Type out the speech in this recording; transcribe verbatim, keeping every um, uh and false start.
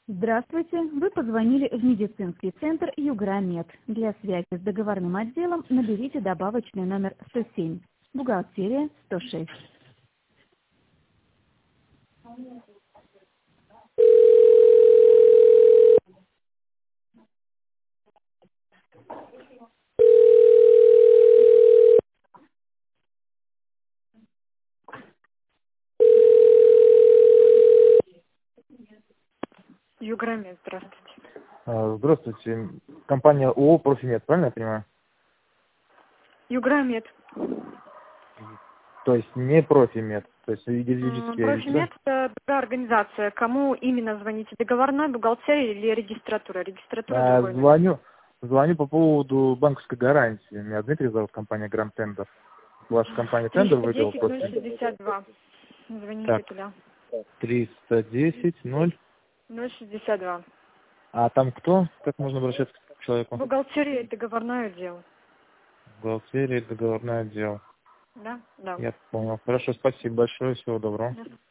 Здравствуйте, вы позвонили в медицинский центр Юграмед. Для связи с договорным отделом наберите добавочный номер сто семь, бухгалтерия сто шесть. Юграмед, здравствуйте. А, Здравствуйте. Компания ООО «Профимед», правильно я понимаю? Юграмед. То есть не «Профимед», то есть М, юридические лица. Профимед– это другая организация. Кому именно звоните? Договорная, бухгалтерия или регистратура? Регистратура А, другой номер. Звоню, звоню по поводу банковской гарантии. Меня Дмитрий зовут, компания «Гранд Тендер». Ваша компания тендер триста выиграла десять ноль просто. шестьдесят два. Звоните Так, туда. триста десять ноль. ноль шестьдесят два. А там кто? Как можно обращаться к человеку? Бухгалтерия и договорной отдел. Бухгалтерия, договорной отдел. Да? Да. Я понял. Хорошо, спасибо большое, всего доброго. Да.